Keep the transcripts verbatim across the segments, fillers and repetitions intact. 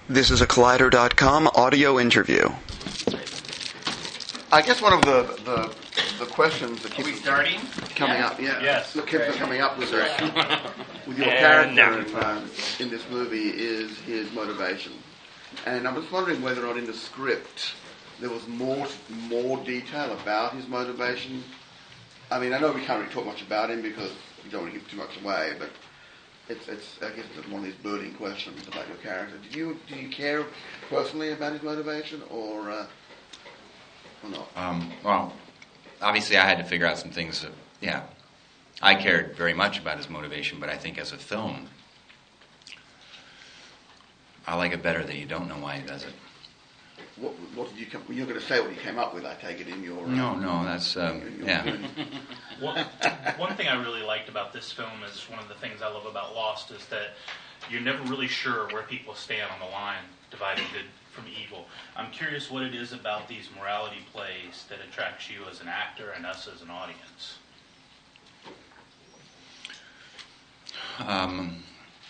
This is a Collider dot com audio interview. I guess one of the the, the questions that Are we keeps starting? coming Yeah. up, yeah, Yes. that keeps Okay. coming up with, uh, with your And character now. in, uh, in this movie is his motivation. And I was wondering whether or not in the script there was more more detail about his motivation. I mean, I know we can't really talk much about him because we don't want to give too much away, but it's, it's I guess it's one of these burning questions about your character. Did you do you care personally about his motivation, or uh, or not? Um, well, obviously I had to figure out some things that, yeah, I cared very much about his motivation, but I think as a film, I like it better that you don't know why he does it. What, what did you come? You're going to say what you came up with. I take it in your. No, no, that's um, yeah. One, one thing I really liked about this film is one of the things I love about Lost is that you're never really sure where people stand on the line dividing good from evil. I'm curious what it is about these morality plays that attracts you as an actor and us as an audience. Um,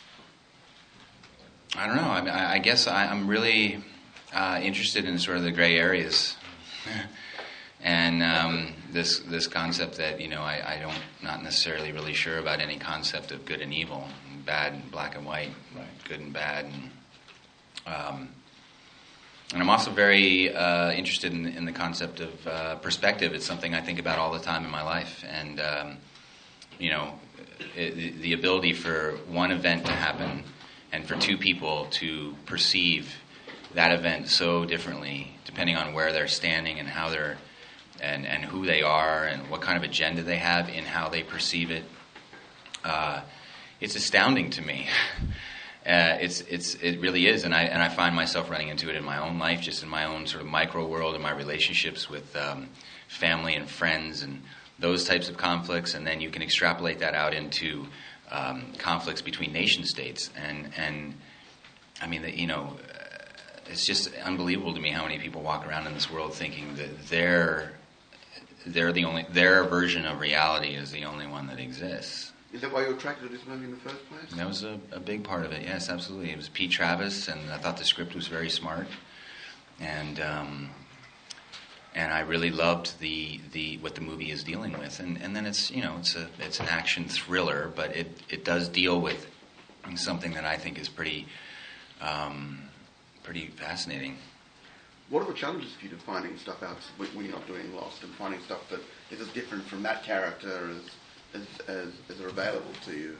I don't know. I, mean, I, I guess I, I'm really uh, interested in sort of the gray areas, and um, this this concept that you know I, I don't not necessarily really sure about any concept of good and evil, bad and black and white, Right. good and bad, and um, and I'm also very uh, interested in, in the concept of uh, perspective. It's something I think about all the time in my life, and um, you know, it, the ability for one event to happen and for two people to perceive that event so differently, depending on where they're standing and how they're, and, and who they are and what kind of agenda they have in how they perceive it. Uh, it's astounding to me. Uh, it's it's it really is, and I and I find myself running into it in my own life, just in my own sort of micro world, in my relationships with um, family and friends, and those types of conflicts, and then you can extrapolate that out into um, conflicts between nation states, and and I mean, the, you know, uh, it's just unbelievable to me how many people walk around in this world thinking that their they're the only their version of reality is the only one that exists. Is that why you were attracted to this movie in the first place? That was a, a big part of it. Yes, absolutely. It was Pete Travis, and I thought the script was very smart, and um, and I really loved the, the what the movie is dealing with. And, and then it's you know it's a it's an action thriller, but it, it does deal with something that I think is pretty um, pretty fascinating. What are the challenges for you to finding stuff out when when you're not doing Lost, and finding stuff that is as different from that character as as as, as are available to you?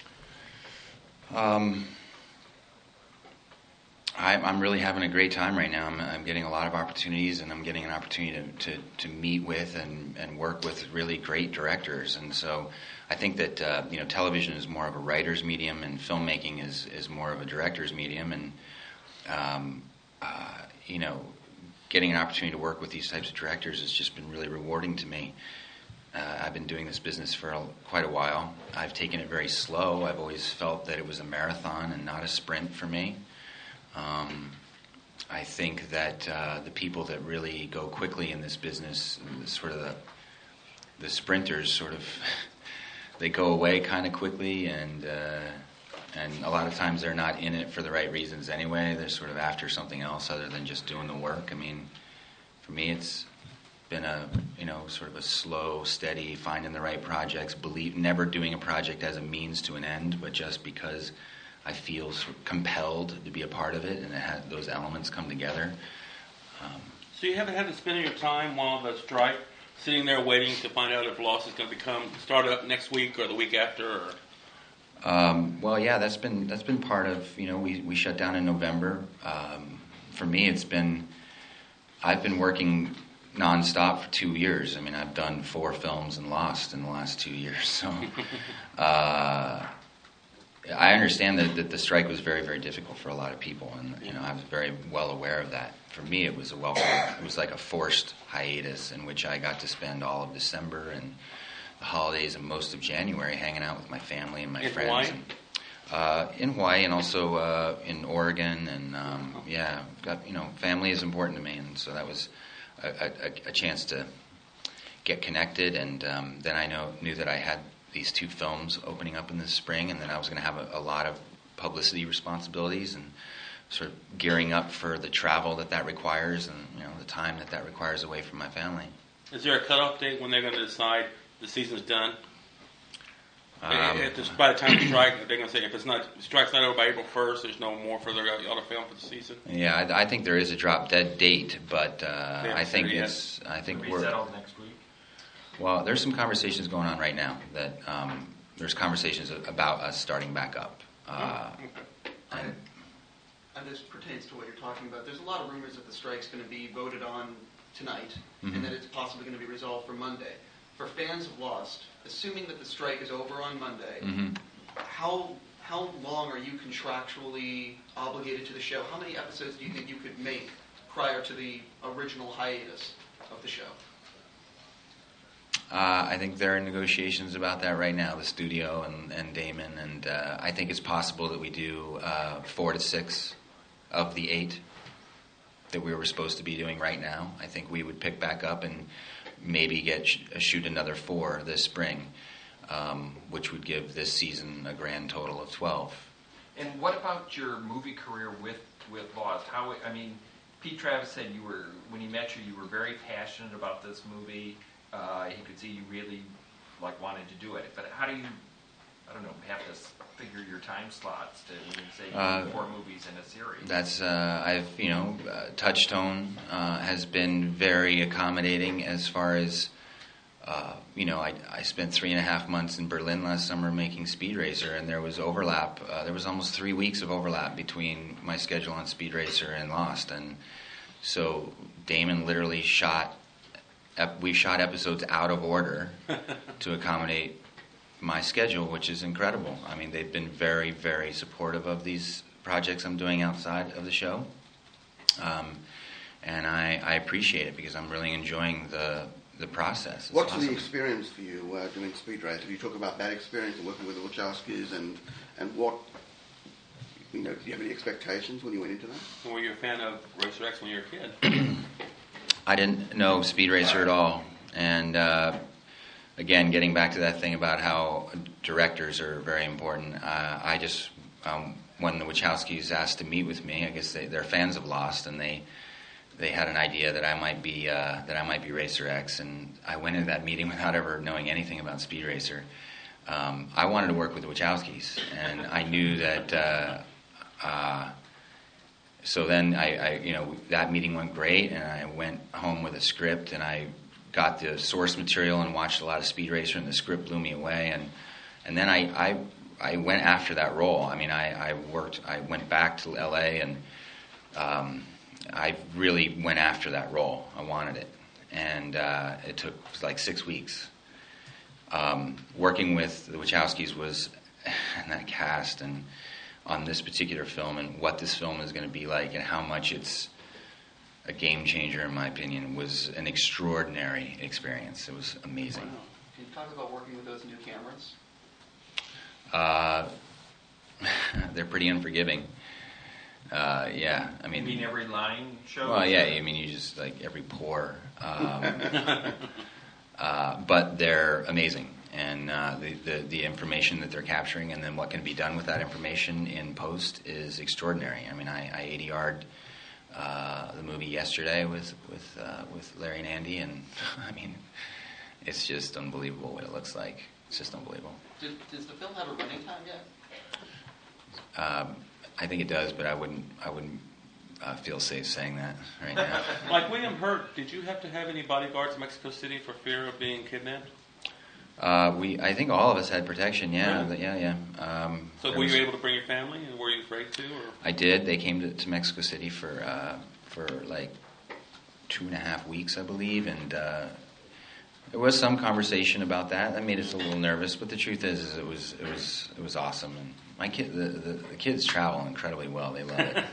Um, I'm, I'm really having a great time right now. I'm, I'm getting a lot of opportunities, and I'm getting an opportunity to, to, to meet with and, and work with really great directors. And so I think that uh, you know television is more of a writer's medium, and filmmaking is, is more of a director's medium. And um, uh, you know, getting an opportunity to work with these types of directors has just been really rewarding to me. Uh, I've been doing this business for a, quite a while. I've taken it very slow. I've always felt that it was a marathon and not a sprint for me. Um, I think that uh, the people that really go quickly in this business, sort of the, the sprinters, sort of, they go away kind of quickly, and uh, and a lot of times they're not in it for the right reasons anyway. They're sort of after something else other than just doing the work. I mean, for me, it's been a you know sort of a slow, steady, finding the right projects, believe never doing a project as a means to an end, but just because I feel sort of compelled to be a part of it, and it had, those elements come together. Um, So you haven't had to spend your time while the strike, sitting there waiting to find out if Lost is going to become start up next week or the week after? Or? Um, well, yeah, that's been that's been part of you know we we shut down in November. Um, for me, it's been I've been working nonstop for two years. I mean, I've done four films and Lost in the last two years. So uh, I understand that, that the strike was very very difficult for a lot of people, and you know I was very well aware of that. For me, it was a welcome. It was like a forced hiatus in which I got to spend all of December and the holidays and most of January hanging out with my family and my In friends. Hawaii? And, uh, in Hawaii and also uh, in Oregon, and um, yeah, I've got you know family is important to me, and so that was a, a, a chance to get connected. And um, then I know knew that I had these two films opening up in the spring, and then I was going to have a, a lot of publicity responsibilities, and sort of gearing up for the travel that that requires, and you know the time that that requires away from my family. Is there a cutoff date when they're going to decide the season's done? Um, if it's, by the time the strike, they're going to say if it's not the strike's not over by April first, there's no more further y'all to film for the season. Yeah, I, I think there is a drop dead date, but uh, I think yet. it's. I think It'll be we're settled next week. Well, there's some conversations going on right now. That um, there's conversations about us starting back up. Uh, and, And this pertains to what you're talking about. There's a lot of rumors that the strike's going to be voted on tonight, Mhm. and that it's possibly going to be resolved for Monday. For fans of Lost, assuming that the strike is over on Monday, mhm. how how long are you contractually obligated to the show? How many episodes do you think you could make prior to the original hiatus of the show? Uh, I think there are negotiations about that right now, the studio and, and Damon, and uh, I think it's possible that we do uh, four to six of the eight that we were supposed to be doing right now. I think we would pick back up and maybe get sh- shoot another four this spring, um, which would give this season a grand total of twelve. And what about your movie career with, with Lost? How I mean, Pete Travis said you were when he met you, you were very passionate about this movie. Uh, he could see you really like wanted to do it. But how do you, I don't know, have to figure your time slots to when you say you Uh, do four movies in a series? That's uh, I've you know uh, Touchstone uh, has been very accommodating as far as uh, you know I, I spent three and a half months in Berlin last summer making Speed Racer, and there was overlap. Uh, there was almost three weeks of overlap between my schedule on Speed Racer and Lost, and so Damon literally shot. Ep- we shot episodes out of order to accommodate my schedule, which is incredible. I mean, they've been very, very supportive of these projects I'm doing outside of the show. Um, and I, I appreciate it because I'm really enjoying the the process. It's What's awesome. the experience for you uh, doing Speed Racer? You talk about that experience of working with the Wachowskis, and and what, you know, do you have any expectations when you went into that? And were you a fan of Racer X when you were a kid? I didn't know Speed Racer at all. And uh, again, getting back to that thing about how directors are very important, uh, I just, um, when the Wachowskis asked to meet with me, I guess they, they're fans of Lost, and they they had an idea that I might be uh, that I might be Racer X, and I went into that meeting without ever knowing anything about Speed Racer. Um, I wanted to work with the Wachowskis, and I knew that. Uh, uh, So then I, I, you know, that meeting went great, and I went home with a script, and I got the source material and watched a lot of Speed Racer, and the script blew me away, and and then I, I, I went after that role. I mean, I, I worked, I went back to L A, and um, I really went after that role. I wanted it, and uh, it took like six weeks. Um, working with the Wachowskis was, and that cast, and on this particular film and what this film is going to be like and how much it's a game changer, in my opinion, was an extraordinary experience. It was amazing. Wow. Can you talk about working with those new cameras? Uh, they're pretty unforgiving. Uh, yeah, I mean, You mean every line shows? well, yeah, I mean, you just like every pore. Um, uh, but they're amazing. And uh, the, the the information that they're capturing, and then what can be done with that information in post, is extraordinary. I mean, I, I A D R'd uh, the movie yesterday with with uh, with Larry and Andy, and I mean, it's just unbelievable what it looks like. It's just unbelievable. Does, does the film have a running time yet? Um, I think it does, but I wouldn't I wouldn't uh, feel safe saying that right now. Like William Hurt, did you have to have any bodyguards in Mexico City for fear of being kidnapped? Uh, we, I think all of us had protection. Yeah, Really? yeah, yeah. Um, So there were was- you able to bring your family, and were you afraid to? Or? I did. They came to, to Mexico City for uh, for like two and a half weeks, I believe, and uh, there was some conversation about that. That made us a little nervous, but the truth is, is it was it was it was awesome. And my kid, the, the, the kids travel incredibly well. They love it.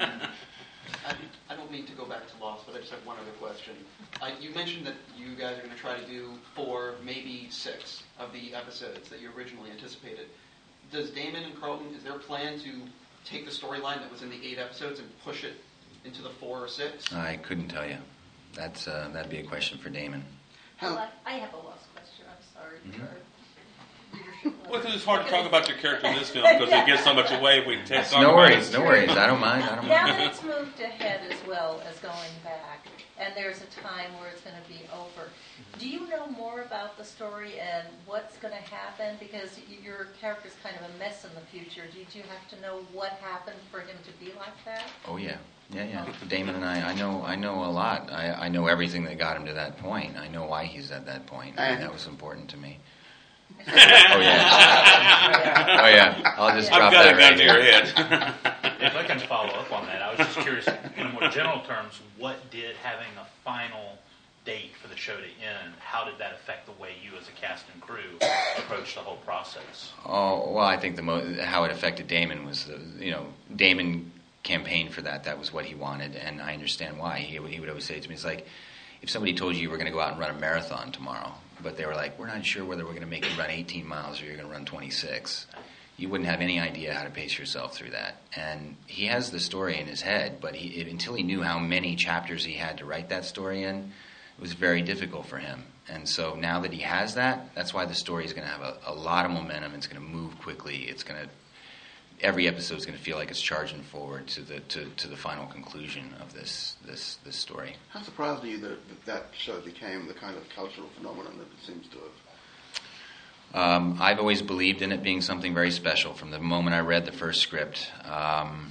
I, I don't mean to go back to Lost, but I just have one other question. Uh, you mentioned that you guys are going to try to do four, maybe six of the episodes that you originally anticipated. Does Damon and Carlton, is their plan to take the storyline that was in the eight episodes and push it into the four or six? I couldn't tell you. That's uh, that'd be a question for Damon. How, Well, I I have a lost question. I'm sorry Mhm. to our readership Well, because it's hard to talk about your character in this film because it gives so much away. If we take talk No about worries, it. no worries. I don't mind. I don't Now mind. that it's moved ahead as well as going back, and there's a time where it's going to be over, do you know more about the story and what's going to happen? Because y- your character's kind of a mess in the future. Did you have to know what happened for him to be like that? Oh yeah, yeah, yeah. Damon and I, I know, I know a lot. I, I know everything that got him to that point. I know why he's at that point, and that was important to me. Oh yeah, oh yeah. I'll just I've drop got that a gun right to your here. head. If I can follow up on that, I was just curious, in more general terms, what did having a final date for the show to end, how did that affect the way you as a cast and crew approached the whole process? Oh well, I think the mo- how it affected Damon was the you know Damon campaigned for that. That was what he wanted, and I understand why. He would, he would always say to me, "It's like if somebody told you you were going to go out and run a marathon tomorrow, but they were like, we're not sure whether we're going to make you run eighteen miles or you're going to run twenty-six." You wouldn't have any idea how to pace yourself through that. And he has the story in his head, but he, it, until he knew how many chapters he had to write that story in, it was very difficult for him. And so now that he has that, that's why the story is going to have a, a lot of momentum. It's going to move quickly. It's going to every episode is going to feel like it's charging forward to the to, to the final conclusion of this this this story. How surprised are you that that, that show became the kind of cultural phenomenon that it seems to have? Um, I've always believed in it being something very special from the moment I read the first script, um,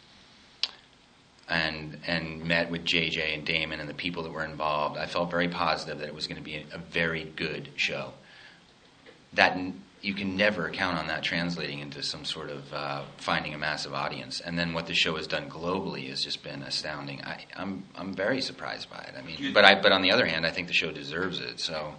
and and met with J J and Damon and the people that were involved. I felt very positive that it was going to be a, a very good show. That n- you can never count on that translating into some sort of uh, finding a massive audience. And then what the show has done globally has just been astounding. I, I'm I'm very surprised by it. I mean, but I but on the other hand, I think the show deserves it. So.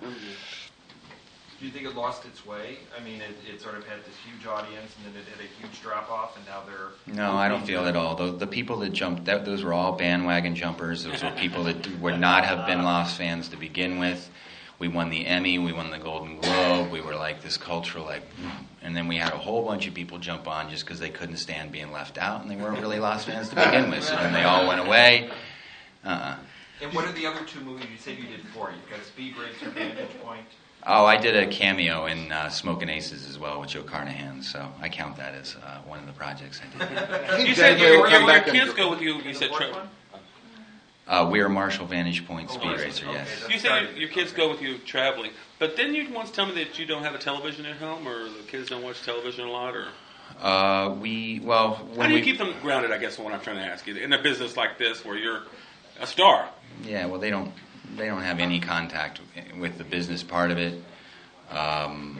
Do you think it lost its way? I mean, it, it sort of had this huge audience, and then it had a huge drop-off, and now they're... No, I don't feel at all. The, the people that jumped, that, those were all bandwagon jumpers. Those were people that would not have been Lost fans to begin with. We won the Emmy, we won the Golden Globe, we were like this cultural, like... And then we had a whole bunch of people jump on just because they couldn't stand being left out, and they weren't really Lost fans to begin with. So then they all went away. Uh-uh. And what are the other two movies? You said you did four. You've got Speed Racer, Vantage Point... Oh, I did a cameo in uh, Smokin' Aces as well with Joe Carnahan, so I count that as uh, one of the projects I did. You said your, your, your kids go with you. You said tra- uh, We're Marshall Vantage Point Oh, Speed Marshall. Racer, Okay, yes. that's You said your, your kids go with you traveling, but didn't you once tell me that you don't have a television at home, or the kids don't watch television a lot, or Uh, we well when how do you we keep them grounded? I guess is what I'm trying to ask you. In a business like this, where you're a star, yeah well they don't they don't have any contact with the business part of it. Um,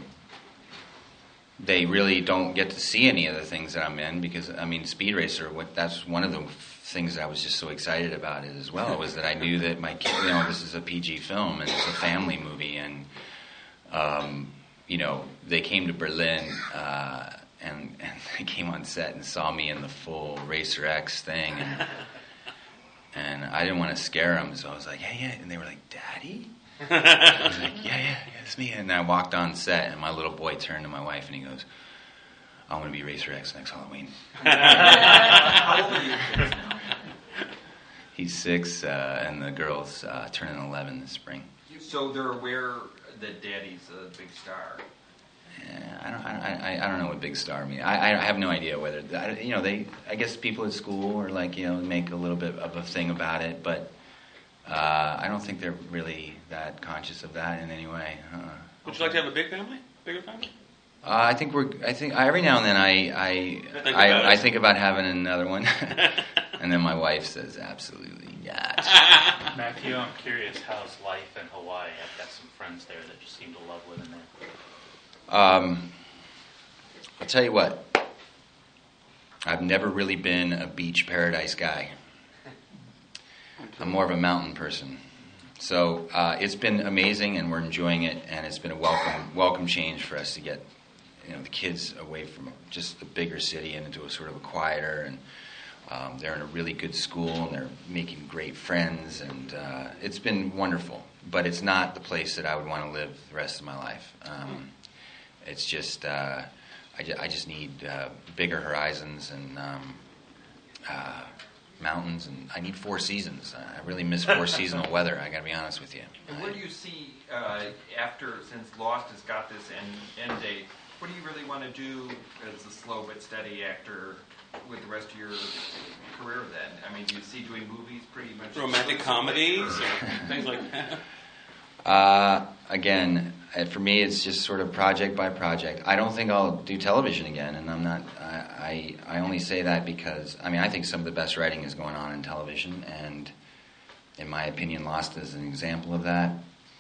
they really don't get to see any of the things that I'm in because I mean Speed Racer. What that's one of the things that I was just so excited about it as well was that I knew that my kid, you know, this is a P G film and it's a family movie and um, you know they came to Berlin uh, and and they came on set and saw me in the full Racer X thing and and I didn't want to scare them, so I was like, yeah yeah, and they were like, Daddy. I was like, yeah, yeah, yeah, it's me. And I walked on set, and my little boy turned to my wife, and he goes, I want to be Racer X next Halloween. How old are your kids now? He's six, uh, and the girl's uh, turning eleven this spring. So they're aware that Daddy's a big star. Yeah, I don't, I, I, I don't know what big star means. I, I have no idea whether, I, you know, they, I guess people at school are like, you know, make a little bit of a thing about it, but uh, I don't think they're really that conscious of that in any way. Uh, would you like to have a big family, bigger family? Uh, I think we're. I think I, every now and then I I Think I, about I it. think about having another one, and then my wife says absolutely not. Matthew, I'm curious, how's life in Hawaii? I've got some friends there that just seem to love living there. Um, I'll tell you what. I've never really been a beach paradise guy. I'm more of a mountain person. So uh, it's been amazing, and we're enjoying it, and it's been a welcome welcome change for us to get, you know, the kids away from just the bigger city and into a sort of a quieter, and um, they're in a really good school, and they're making great friends, and uh, it's been wonderful. But it's not the place that I would want to live the rest of my life. Um, it's just, uh, I, ju- I just need uh, bigger horizons and um, uh, mountains, and I need four seasons. I really miss four seasonal weather, I gotta be honest with you. And where do you see, uh, after, since Lost has got this end, end date, what do you really want to do as a slow but steady actor with the rest of your career then? I mean, do you see doing movies pretty much? Romantic comedies or things like that? Uh, again, uh, for me, it's just sort of project by project. I don't think I'll do television again, and I'm not. I, I I only say that because I mean I think some of the best writing is going on in television, and in my opinion, Lost is an example of that.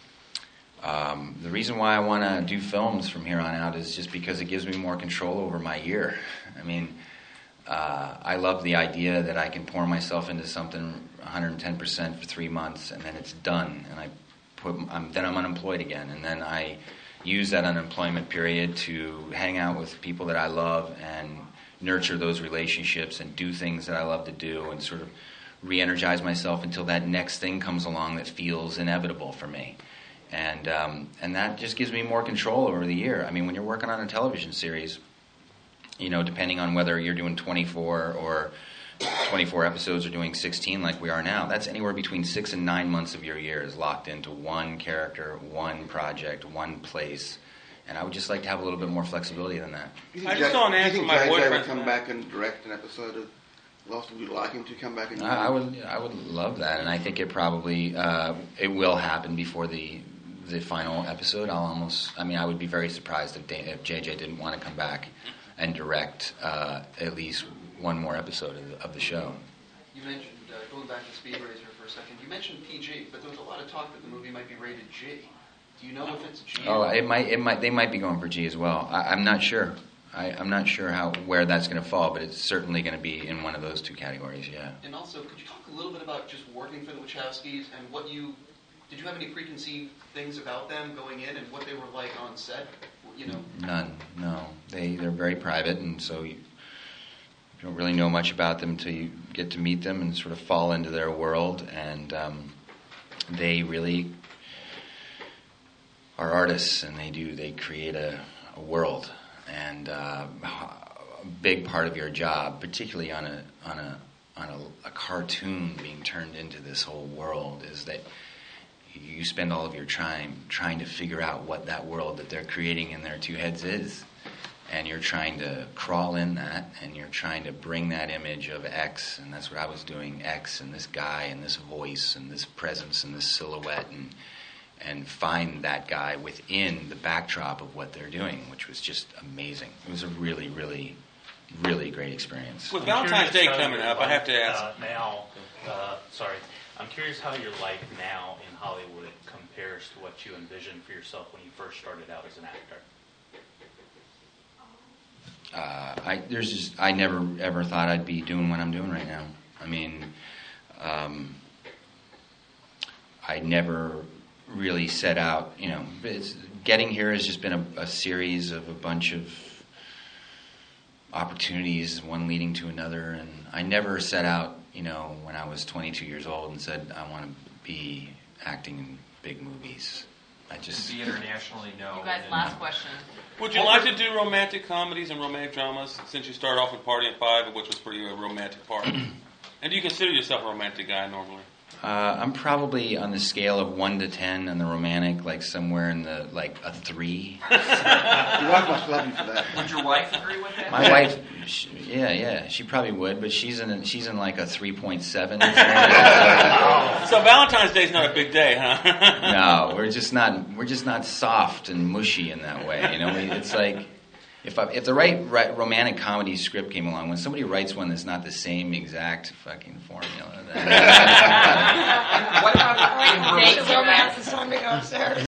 Um, the reason why I want to do films from here on out is just because it gives me more control over my year. I mean, uh, I love the idea that I can pour myself into something one hundred ten percent for three months, and then it's done, and I. Put, I'm, then I'm unemployed again, and then I use that unemployment period to hang out with people that I love and nurture those relationships and do things that I love to do and sort of re-energize myself until that next thing comes along that feels inevitable for me. And um, and that just gives me more control over the year. I mean, when you're working on a television series, you know, depending on whether you're doing twenty-four or twenty-four episodes or doing sixteen like we are now, that's anywhere between six and nine months of your year is locked into one character, one project, one place. And I would just like to have a little bit more flexibility than that. You I think just Jay- saw an do you ad think from my J J boyfriend would come for back and direct an episode of Lost? Would you like him to come back and? I, I would, I would love that, and I think it probably uh, it will happen before the the final episode. I'll almost, I mean, I would be very surprised if, Dan, if J J didn't want to come back and direct uh, at least one more episode of the, of the show. You mentioned, uh, going back to Speed Racer for a second, you mentioned P G, but there was a lot of talk that the movie might be rated G. Do you know if it's G? Oh, it might, it might, they might be going for G as well. I, I'm not sure. I, I'm not sure how where that's going to fall, but it's certainly going to be in one of those two categories. Yeah. And also, could you talk a little bit about just working for the Wachowskis and what you did? You have any preconceived things about them going in and what they were like on set? You know, None. No. They they're very private, and so you. You don't really know much about them until you get to meet them and sort of fall into their world. And um, they really are artists, and they do they create a, a world. And uh, a big part of your job, particularly on a on a on a, a cartoon being turned into this whole world, is that you spend all of your time trying to figure out what that world that they're creating in their two heads is. And you're trying to crawl in that, and you're trying to bring that image of X, and that's what I was doing, X, and this guy, and this voice, and this presence, and this silhouette, and and find that guy within the backdrop of what they're doing, which was just amazing. It was a really, really, really great experience. With I'm Valentine's curious Day how coming your up, I have to life, ask. Uh, now, uh, sorry, I'm curious how your life now in Hollywood compares to what you envisioned for yourself when you first started out as an actor. Uh, I there's just I never ever thought I'd be doing what I'm doing right now. I mean, um, I never really set out. You know, it's, getting here has just been a, a series of a bunch of opportunities, one leading to another, and I never set out. You know, when I was twenty-two years old, and said I want to be acting in big movies. I just To be internationally known. You guys, and- last question. Would you like to do romantic comedies and romantic dramas since you started off with Party at Five, which was for you a romantic part? And do you consider yourself a romantic guy normally? Uh, I'm probably on the scale of one to ten on the romantic, like somewhere in the like a three. Your wife must love you for that. Would your wife agree with that? My wife, she, yeah, yeah, she probably would, but she's in she's in like a three point seven. So, So Valentine's Day's not a big day, huh? no, we're just not we're just not soft and mushy in that way. You know, we, it's like if I, if the right, right romantic comedy script came along, when somebody writes one that's not the same exact fucking formula, then What about in Date romance? romance. It's time to go upstairs.